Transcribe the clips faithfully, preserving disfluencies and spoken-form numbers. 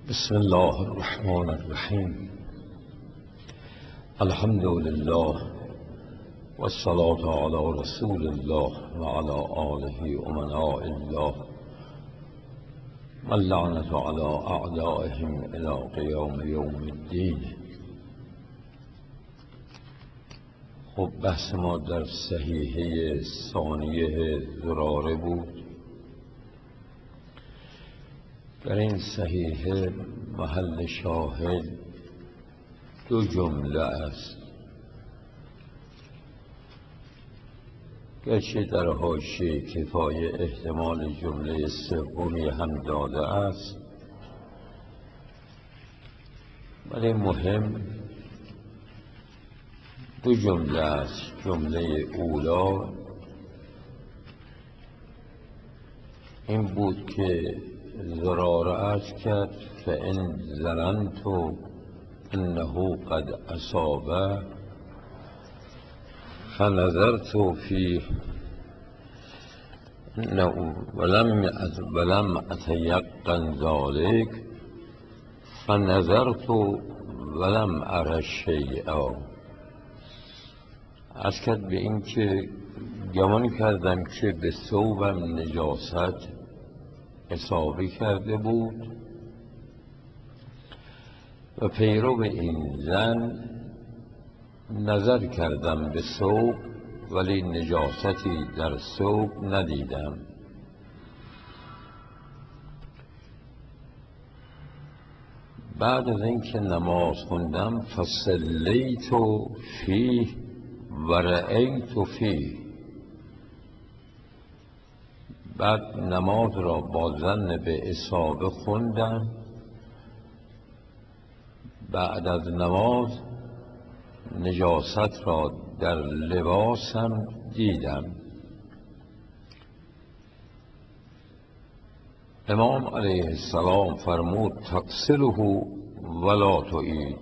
بسم الله الرحمن الرحیم. الحمد لله والصلاة على رسول الله وعلى آله امناء الله واللعنة على اعدائهم الى قیام یوم الدین. خب بحث ما در صحیحه ثانیه زراره بود. در این صحیحه محل شاهد دو جمله است، گرچه در حاشیه کفایه احتمال جمله سومی هم داده است، ولی مهم دو جمله است. جمله اولا این بود که زراره عرض کرد فإن ظننت انه قد اصابه فنظرت فيه انه ولم ولم اتيقن ذلك فنظرت ولم اره شیئا. عرض کرد به این که گمان کردم که به ثوبم نجاست اصابه کرده بود و پیرو به این زن نظر کردم به ثوب، ولی نجاستی در ثوب ندیدم. بعد از اینکه نماز خوندم فصلیت فیه و رأیت فیه، بعد نماز را با ظن به اصابه خوندم. بعد از نماز نجاست را در لباسم دیدم. امام علیه السلام فرمود تغسله ولا تعید.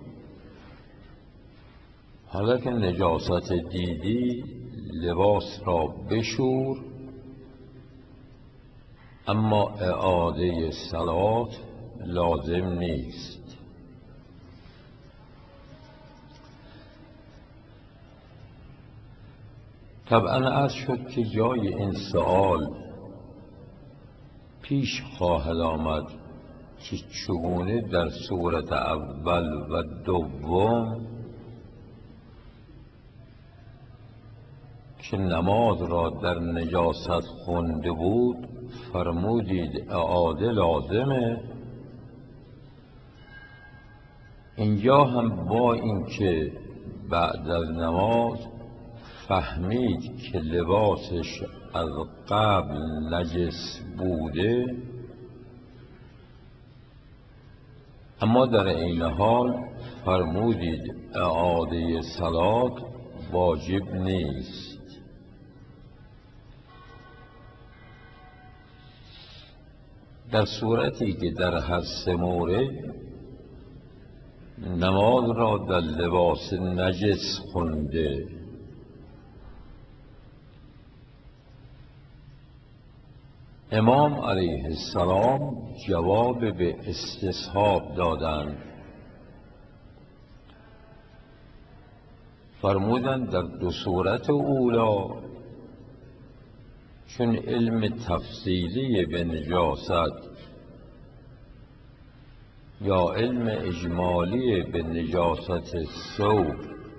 حالا که نجاست دیدی لباس را بشور، اما اعاده صلات لازم نیست. طبعا عرض شد که جای این سؤال پیش خواهد آمد که چگونه در صورت اول و دوم که نماز را در نجاست خونده بود فرمودید اعاده لازمه. اینجا هم با اینکه بعد از نماز فهمید که لباسش از قبل نجس بوده، اما در این حال فرمودید اعاده صلات واجب نیست. در صورتی که در هر سه مورد نماز را در لباس نجس خونده، امام علیه السلام جواب به استصحاب دادند. فرمودند در دو صورت اولا چون علم تفصیلی به نجاست یا علم اجمالی به نجاست ثوب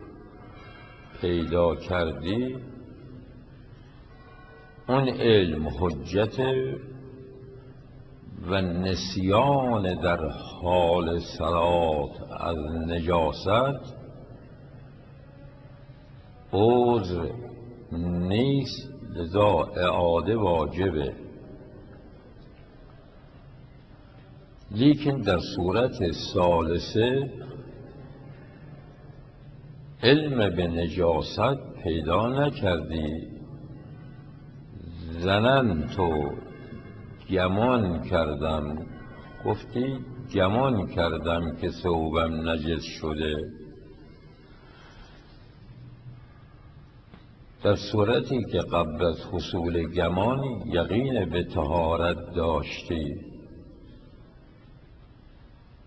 پیدا کردی، اون علم حجت و نسیان در حال صلات از نجاست عذر نیست، لذا اعاده واجبه. لیکن در صورت ثالثه علم به نجاست پیدا نکردی، زنن تو گمان کردم، گفتی گمان کردم که ثوبم نجس شده. در صورتی که قبل از حصول گمان یقین به طهارت داشتی،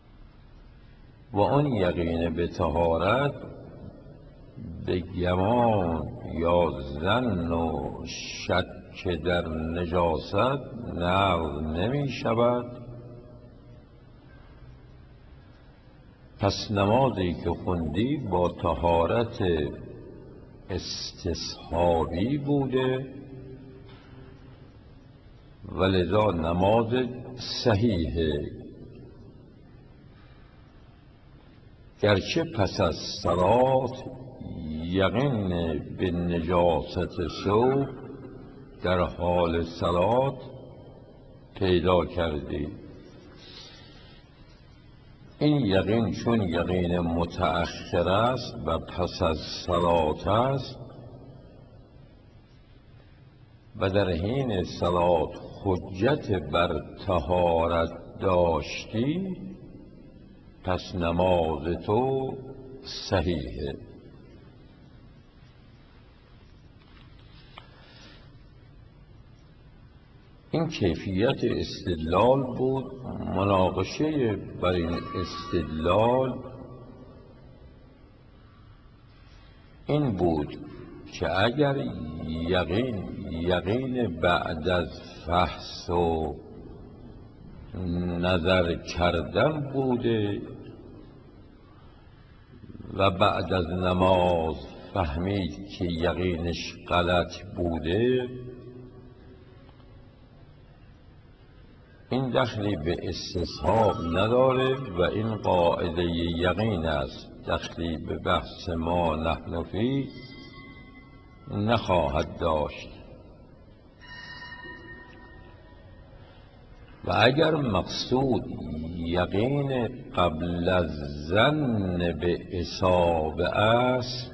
و آن یقین به طهارت به گمان یا ظن و شک در نجاست نقض نمی شود. پس نمازی که خوندی با طهارت استصحابی بوده و لذا نماز صحیحه، گرچه پس از صلات یقین به نجاست ثوب در حال صلات پیدا کردی. این یقین چون یقین متأخر است و پس از صلات است و در حین صلات حجت بر طهارت داشتی، پس نماز تو صحیحه. این کیفیت استدلال بود. مناقشه بر این استدلال این بود که اگر یقین یقین بعد از فحص و نظر کردن بوده و بعد از نماز فهمید که یقینش غلط بوده، این دخلی به استصحاب نداره و این قاعده یقین است، دخلی به بحث ما نحن فی نخواهد داشت. و اگر مقصود یقین قبل از ظن به اصابه است،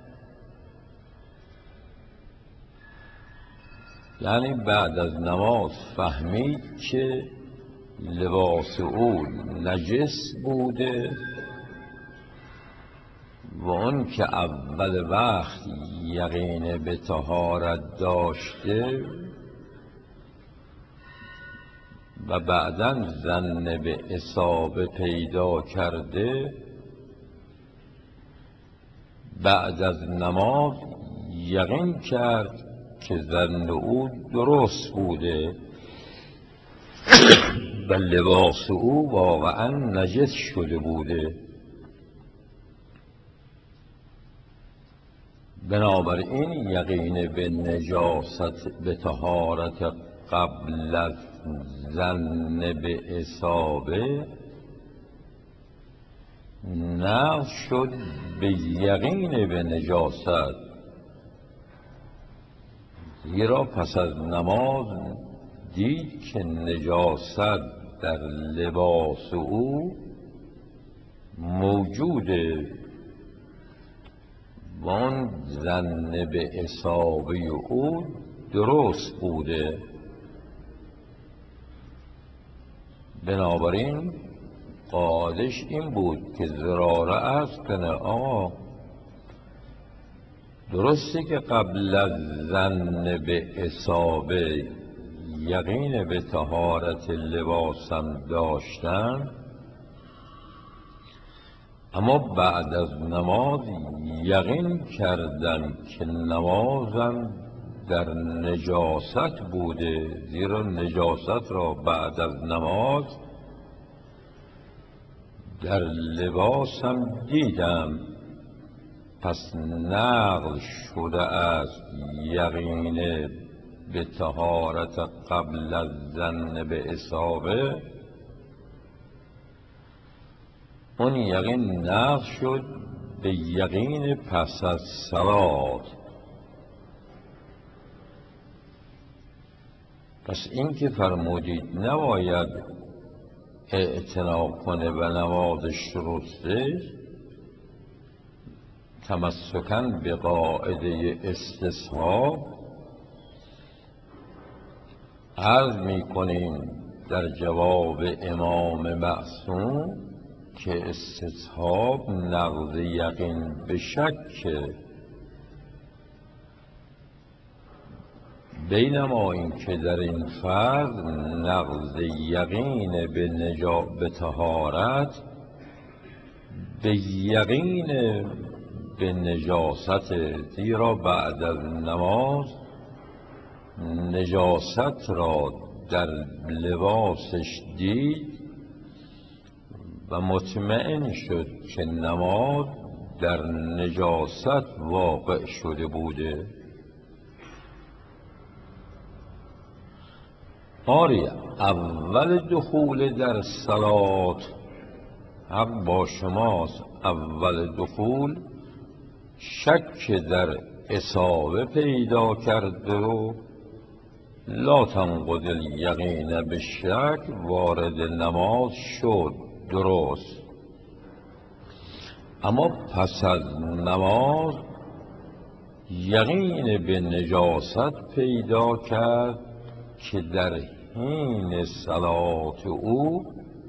یعنی بعد از نماز فهمید که لباس او نجس بوده و اون که اول وقت یقین به طهارت داشته و بعداً ظن به اصابه پیدا کرده، بعد از نماز یقین کرد که ظن او درست بوده و لباس او واقعا نجس شده بوده. بنابراین یقین به نجاست به طهارت قبل از ظن به اصابه نقض شد به یقین به نجاست، زیرا پس از نماز دید که نجاست در لباس او موجوده و آن ظن به اصابه او درست بوده. بنابراین قاعدش این بود که ضراره عرض کنه آقا درسته که قبل از ظن به اصابه یقین به طهارت لباسم داشتم، اما بعد از نماز یقین کردم که نمازم در نجاست بوده، زیرا نجاست را بعد از نماز در لباسم دیدم. پس نقل شده است یقین به طهارت قبل از ظن به اصابه، اون یقین نقل شد به یقین پس از صلات. پس این که فرمودید نباید اعتنا کنه و نمازش درسته، تمسکاً به قاعده استصحاب عرض می کنیم در جواب امام معصوم که استصحاب نقض یقین به شک، بینما این که در این فرض نقض یقین به نجا به طهارت به یقین به نجاست، زیرا بعد از نماز نجاست را در لباسش دید و مطمئن شد که نماز در نجاست واقع شده بوده. آری اول دخول در صلات حق با شماست، اول دخول شک در اصابه پیدا کرده و لا تنقض الیقین به شک وارد نماز شد، درست. اما پس از نماز یقین به نجاست پیدا کرد که در حین صلات او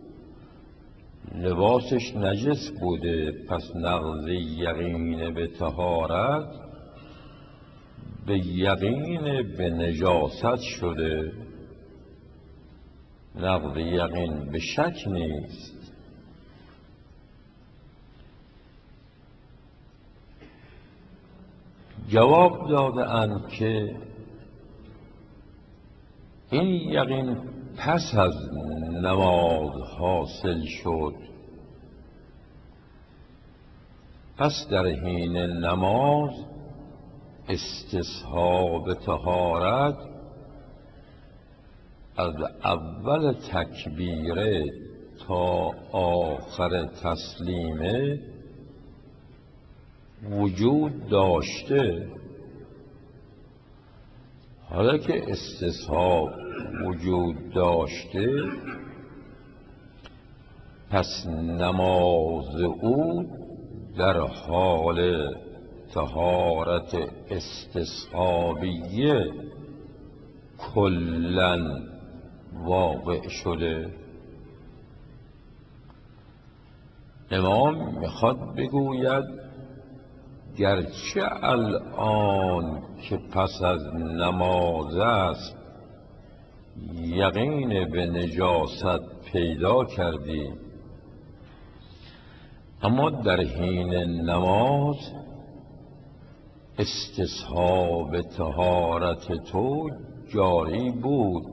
لباسش نجس بوده، پس نقض یقین به طهارت به یقین به نجاست شده. نقض یقین به شک نیست. جواب داده اند که این یقین پس از نماز حاصل شد، پس در حین نماز استصحاب طهارت از اول تکبیره تا آخر تسلیمه وجود داشته. حالا که استصحاب وجود داشته، پس نماز او در حال طهارت استصحابیه کلاً واقع شده. امام میخواد بگوید گرچه الان که پس از نماز است یقین به نجاست پیدا کردی، اما در حین نماز استصحاب طهارت تو جاری بود،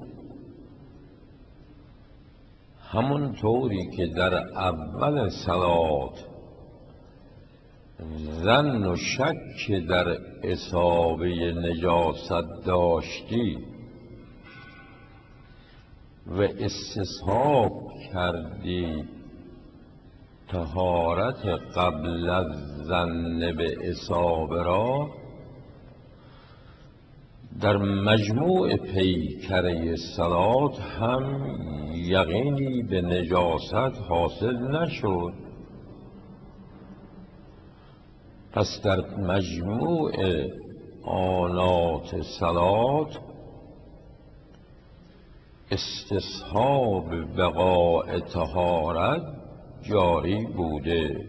همون طوری که در اول صلات ظن و شک در اصابه نجاست داشتی و استصحاب کردی طهارت قبل از ظن به اصابه را، در مجموع پیکره صلات هم یقینی به نجاست حاصل نشد. پس در مجموع آنات صلات استصحاب بقاء طهارت جاری بوده.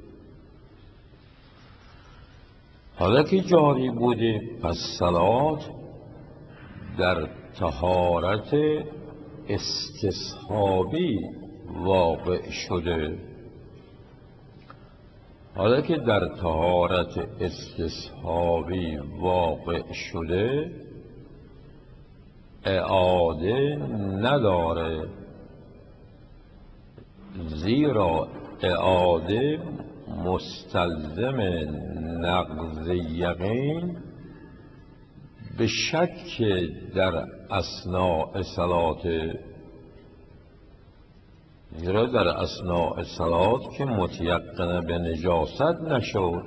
حالا که جاری بوده، پس صلات در طهارت استصحابی واقع شده. حالا که در طهارت استصحابی واقع شده، اعاده نداره، زیرا اعاده مستلزم نقض یقین به شک در اثناء صلات، زیرا در اثناء صلات که متیقن به نجاست نشد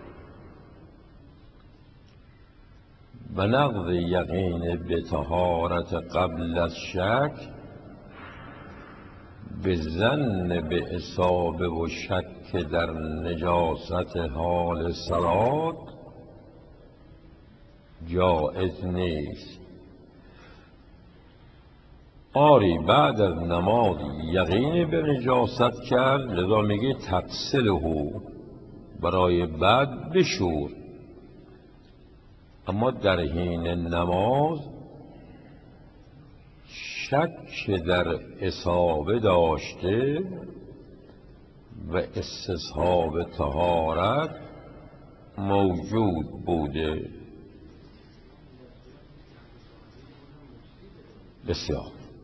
و نقض یقین به طهارت قبل از شک به ظن به اصابه و شک در نجاست حال صلات جائز نیست. آری بعد از نماز یقین به نجاست کرد، لذا میگه تغسله، برای بعد بشور. اما در حین نماز شک در اصابه داشته و استصحاب طهارت موجود بوده. بسیار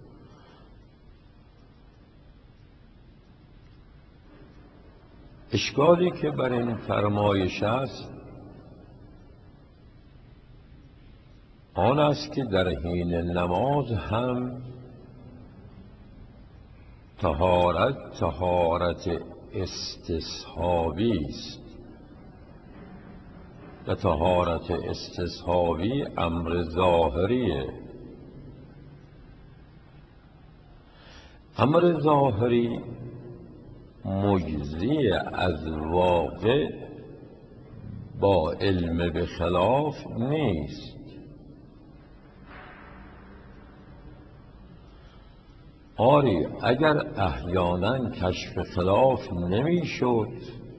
اشکالی که بر این فرمایش است آن است که در حین نماز هم طهارت طهارت استصحابی است و طهارت استصحابی امر ظاهریه. امر ظاهری مجزی از واقع با علم به خلاف نیست. آری اگر احیانا کشف خلاف نمیشد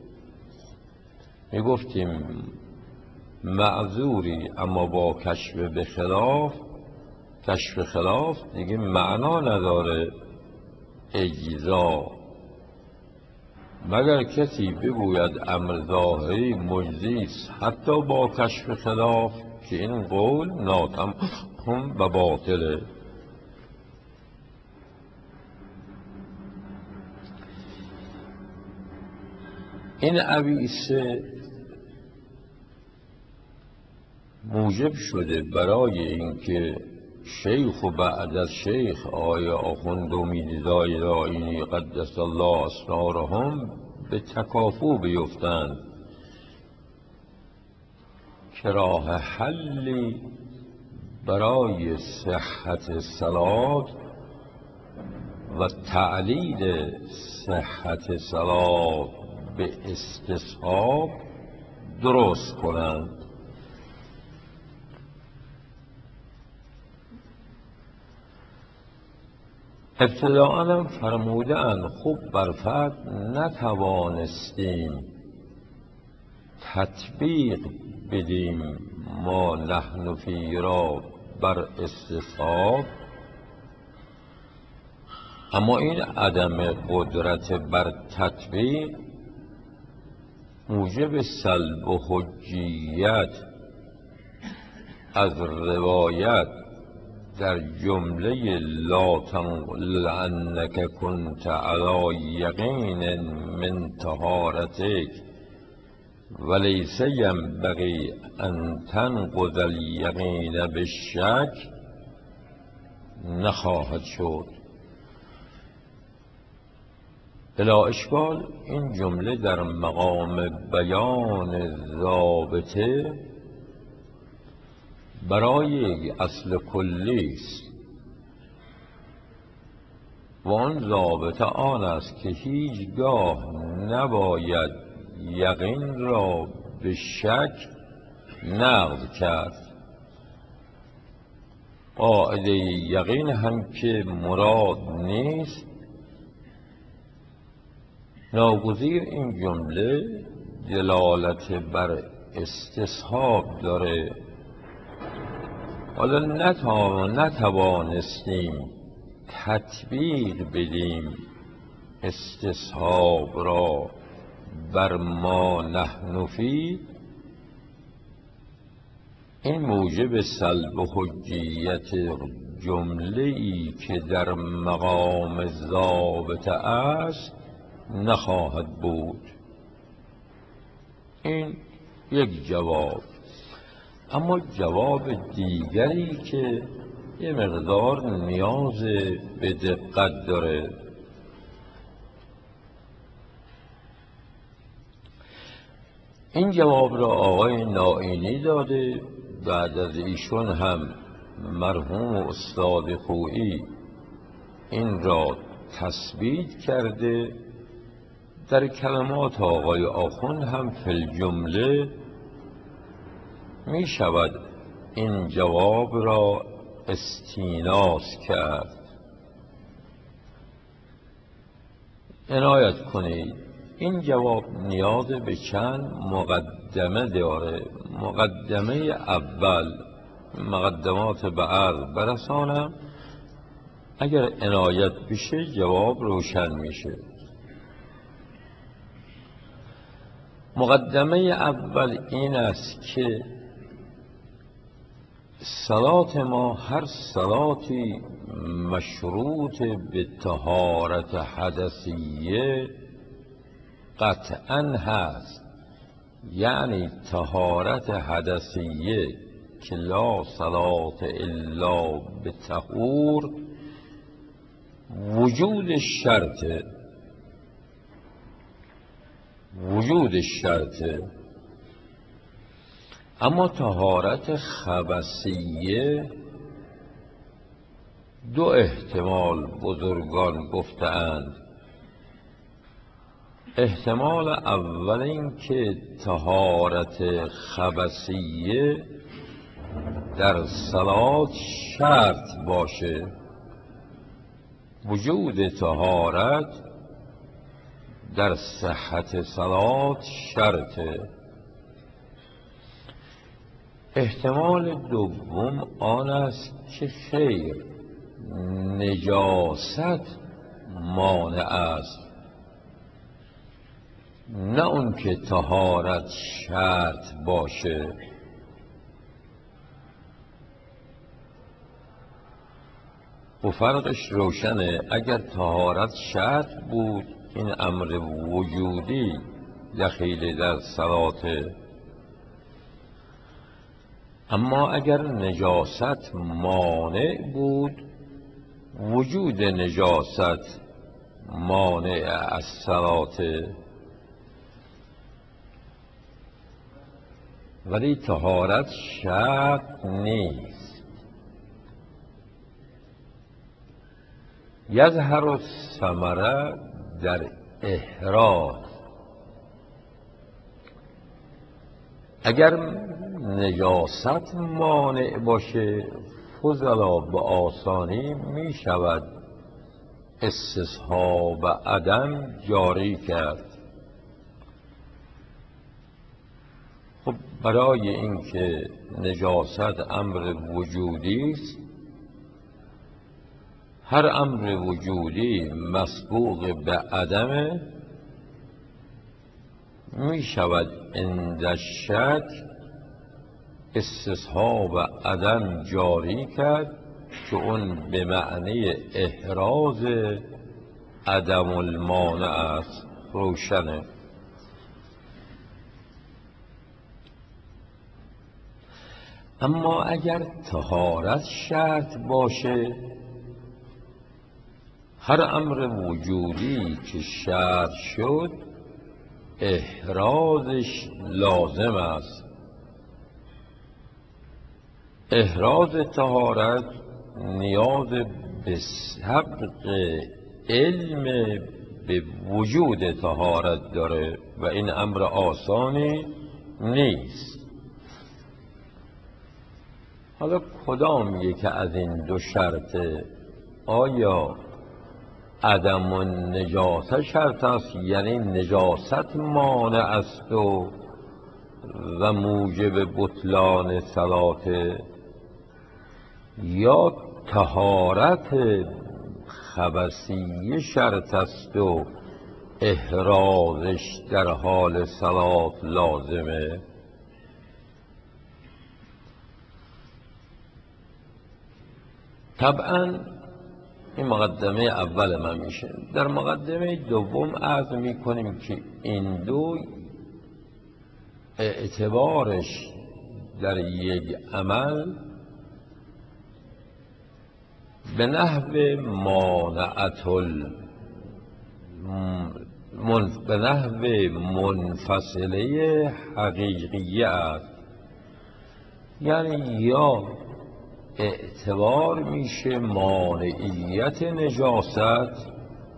میگفتیم معذوری، اما با کشف به خلاف کشف خلاف دیگه معنا نداره اجزا، مگر کسی بگوید امر ظاهری مجزی است حتی با کشف خلاف، که این قول ناتمام و باطله. این عویسه موجب شده برای اینکه شیخ و بعد از شیخ آیا آخوند و میرزای دائینی قدس الله اسرارهم به تکافو بیفتند که راه حلی برای صحت صلات و تعلیل صحت صلات به استصحاب درست کنند. ابتداءً هم فرمودند خوب بر فرد نتوانستیم تطبیق بدیم ما نحن فی را بر استصحاب، اما این عدم قدرت بر تطبیق موجب سلب و حجیت از روایت در جمله لا تنقل انک کنت علی یقین من طهارتک ولیس ینبغی ان تنقض الیقین بالشک نخواهد شد. بلا اشکال این جمله در مقام بیان ضابطه برای یک اصل کلی است و آن ضابطه آن است که هیچگاه نباید یقین را به شک نقض کرد. قاعده یقین هم که مراد نیست، ناگزیر این جمله دلالت بر استصحاب داره. حالا نتوانستیم تطبیق بدیم استصحاب را بر ما نحن فی، این موجب سلب حجیت جمله ای که در مقام ضابطه است نخواهد بود. این یک جواب. اما جواب دیگری که یه مقدار نیاز به دقت داره، این جواب را آقای نائینی داده، بعد از ایشون هم مرحوم استاد خویی این را تثبیت کرده. در کلمات آقای آخوند هم فی الجمله می شود این جواب را استیناس کرد. عنایت کنید این جواب نیاز به چند مقدمه داره. مقدمه اول، مقدمات به عرض برسانم، اگر عنایت بشه جواب روشن میشه. مقدمه اول این است که صلات ما هر صلاتی مشروط به طهارت حدثیه قطعا هست، یعنی طهارت حدثیه که لا صلات الا به طهور وجود شرطه وجود شرطه اما طهارت خبثیه دو احتمال بزرگان گفتند. احتمال اول این که طهارت خبثیه در صلات شرط باشه، وجود طهارت در صحت صلات شرطه. احتمال دوم آن است که خیر، نجاست مانع است، نه اون که طهارت شرط باشه. و فرقش روشنه. اگر طهارت شرط بود این امر وجودی دخیل در صلاته، اما اگر نجاست مانع بود وجود نجاست مانع از صلاته. ولی طهارت شرط نیست. یظهر الثمره در احراز. اگر نجاست مانع باشه فضلا به آسانی می شود استصحاب عدم جاری کرد. خب برای اینکه نجاست امر وجودی است، هر امر وجودی مسبوق به عدم می شود عند الشک استصحاب عدم جاری کرد که اون به معنی احراز عدم المانع است. روشنه. اما اگر طهارت شرط باشه، هر امر وجودی که شرط شد احرازش لازم است. احراز طهارت نیاز به سبق علم به وجود طهارت داره و این امر آسانی نیست. حالا کدام یک از این دو شرطه؟ آیا عدم النجاست شرط است، یعنی نجاست مانع است و و موجب بطلان صلاته، یا طهارت خبثیه شرط است و احرازش در حال صلات لازمه؟ طبعا این مقدمه اول من میشه. در مقدمه دوم عرض میکنیم که این دو اعتبارش در یک عمل به نحو مانعت من... به نحو منفصله حقیقیه است. یعنی یا اعتبار میشه مانعیت نجاست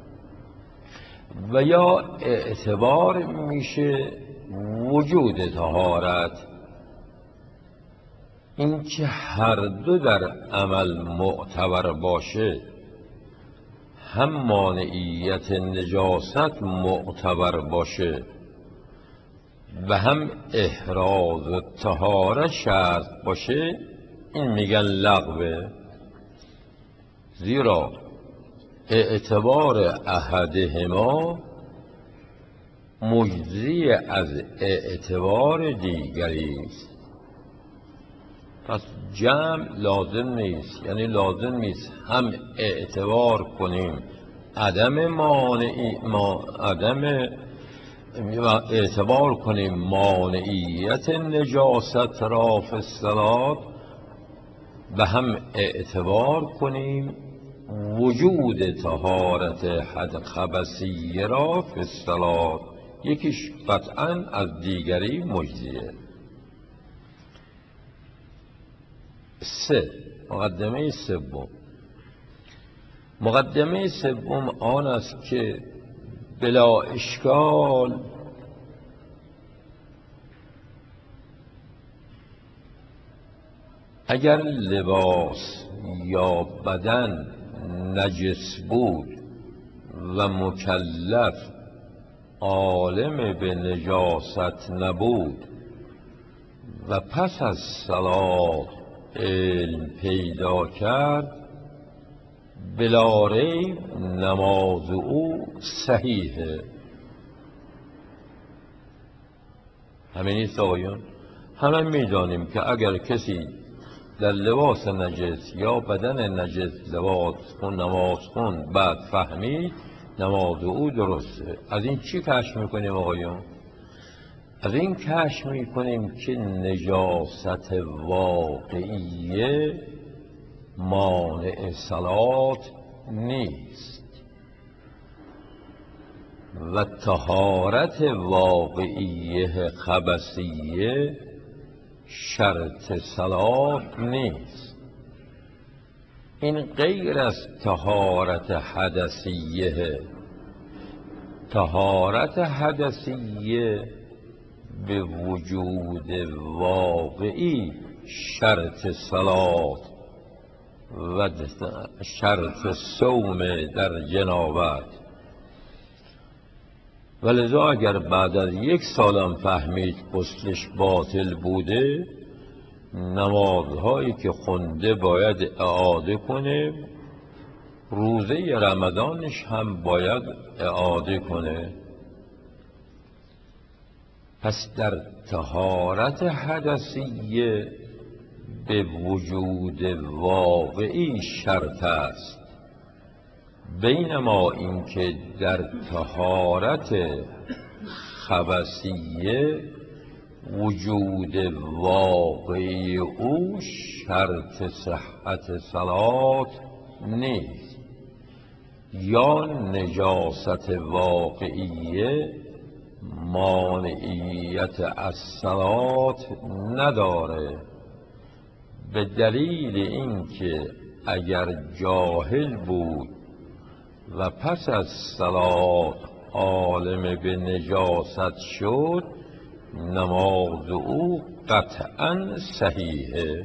و یا اعتبار میشه وجود طهارت. این که هر دو در عمل معتبر باشه، هم مانعیت نجاست معتبر باشه و هم احراز طهارت شرط باشه، این میگن لغوه. زیرا اعتبار احدهما مجزی از اعتبار دیگری است. پس جمع لازم نیست، یعنی لازم نیست هم اعتبار کنیم عدم مانعی ما عدم اعتبار کنیم مانعیت نجاست را فی الصلاة و هم اعتبار کنیم وجود طهارت حد خبثیه را فی الصلاة. یکیش قطعا از دیگری مجزیه. سه، مقدمه سوم. مقدمه سوم آن است که بلا اشکال اگر لباس یا بدن نجس بود و مکلف عالم به نجاست نبود و پس از صلاة علم پیدا کرد، بلا ریب نماز او صحیحه. همین نیست آقایون؟ همه میدانیم که اگر کسی در لباس نجس یا بدن نجس لباس خون نماز خون بعد فهمید، نماز او درسته. از این چی کشف میکنیم آقایون؟ از این کشف میکنیم که نجاست واقعیه مانع صلات نیست و طهارت واقعیه خبثیه شرط صلات نیست. این غیر از طهارت حدثیه. طهارت حدثیه به وجود واقعی شرط صلات و شرط صوم در جنابت. ولذا اگر بعد از یک سالم فهمید غسلش باطل بوده، نمازهایی که خونده باید اعاده کنه، روزه رمضانش هم باید اعاده کنه. پس در طهارت حدثیه به وجود واقعی شرط است، بینما اینکه در طهارت خبثیه وجود واقعی او شرط صحت صلات نیست. یا نجاست واقعیه مانعیت از صلات نداره، به دلیل اینکه اگر جاهل بود و پس از صلات عالم به نجاست شد، نماز او قطعا صحیحه.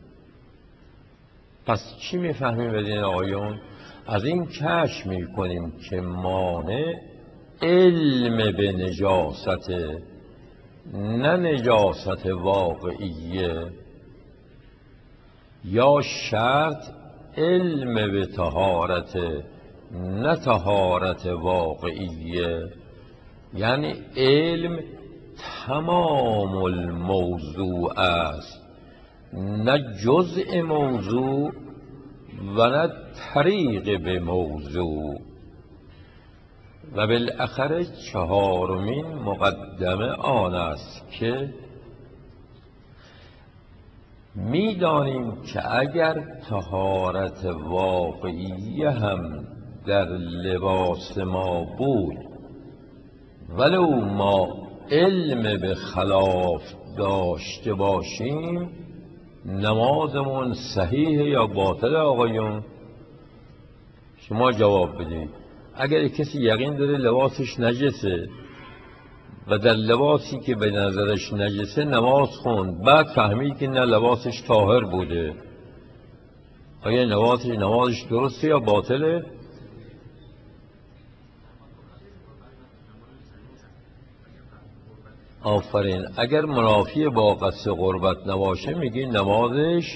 پس چی میفهمیم بدین آقایون؟ از این کشف میکنیم که مانع علم به نجاسته، نه نجاست واقعیه. یا شرط علم به طهارت، نه طهارت واقعیه. یعنی علم تمام الموضوع است، نه جزء موضوع و نه طریق به موضوع. و بالاخره چهارمین مقدمه آن است که میدانیم که اگر طهارت واقعی هم در لباس ما بود، ولو ما علم به خلاف داشته باشیم، نمازمون صحیح یا باطل آقایون؟ شما جواب بدید. اگر کسی یقین داره لباسش نجسه و در لباسی که به نظرش نجسه نماز خوند، بعد فهمید که نه لباسش طاهر بوده، آیا نمازش نمازش درسته یا باطله؟ آفرین. اگر منافی با قصد قربت نباشه میگی نمازش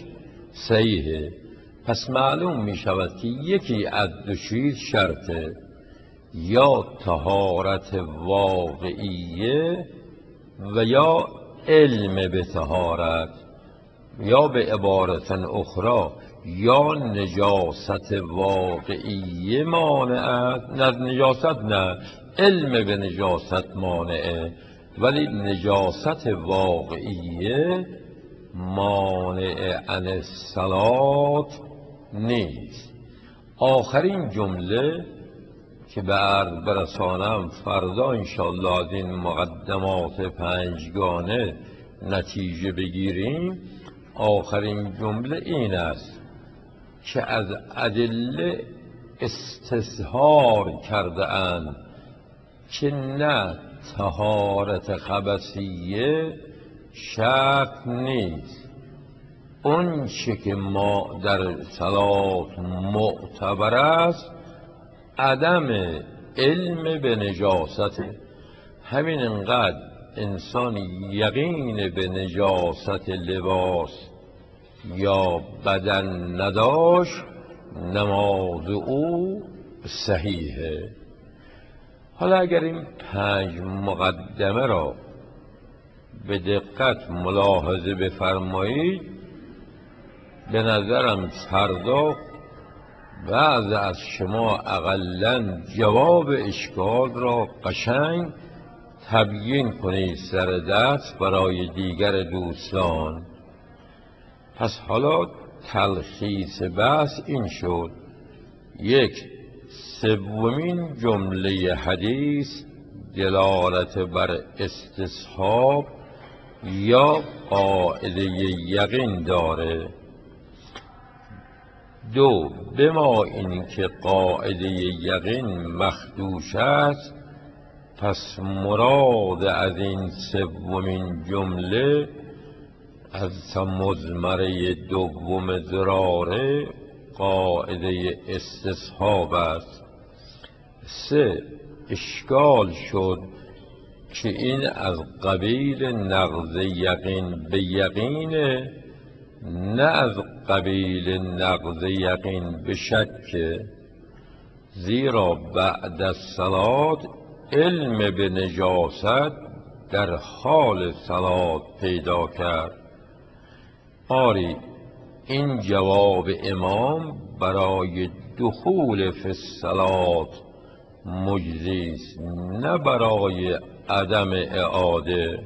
صحیحه. پس معلوم میشود که یکی از دو چیز شرطه: یا طهارت واقعیه و یا علم به طهارت، یا به عبارت اخرى یا نجاست واقعیه مانعت، نه نجاست نه علم به نجاست مانعه، ولی نجاست واقعیه مانع عن الصلاة نیست. آخرین جمله که به عرض برسانم فردا انشاءالله از این مقدمات پنجگانه نتیجه بگیریم، آخرین جمله این است که از ادله استظهار کرده اند که نه طهارت خبثیه شرط نیست، اون چه که ما در صلات معتبر است عدم علم به نجاست. همین انقدر انسان یقین به نجاست لباس یا بدن نداشت نماز او صحیحه. حالا اگر این پنج مقدمه را به دقت ملاحظه بفرمایید، به نظرم فردا بعض از شما اقلاً جواب اشکال را قشنگ تبیین کنید سر دست برای دیگر دوستان. پس حالا تلخیص بحث این شد: یک، سومین جمله حدیث دلالت بر استصحاب یا قاعده یقین داره. دو، بما این که قاعده یقین مخدوش است، پس مراد از این سومین جمله از مضمره دوم ضراره قاعده استصحاب است. سه، اشکال شد که این از قبیل نقض یقین به یقینه، نه از قبیل نقض یقین به شک، زیرا بعد از صلات علم به نجاست در حال صلات پیدا کرد. آری این جواب امام برای دخول فی الصلات مجزی است، نه برای عدم اعاده.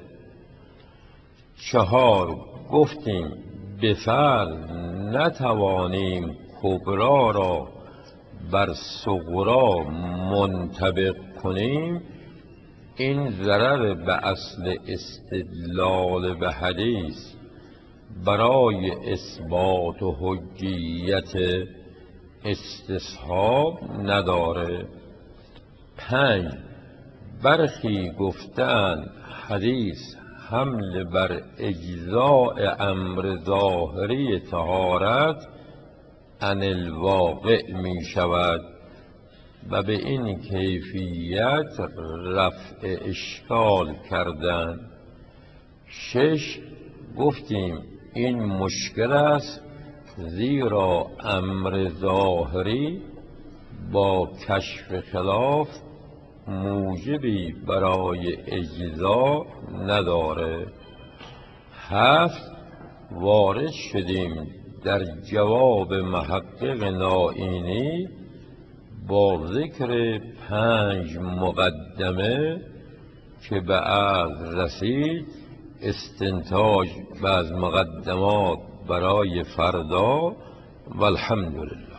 چهار، گفتیم به فرض نتوانیم کبرا را بر صغرا منطبق کنیم، این ضرر به اصل استدلال به حدیث برای اثبات و حجیت استصحاب نداره. پنج، برخی گفتند حدیث حمل بر اجزاء امر ظاهری طهارت عن الواقع می شود و به این کیفیت رفع اشکال کردند. شش، گفتیم این مشکل است، زیرا امر ظاهری با کشف خلاف موجبی برای اجزا نداره. هفت، وارد شدیم در جواب محقق نائینی با ذکر پنج مقدمه که به عرض رسید استنتاج بعض مقدمات برای فردا. والحمدلله.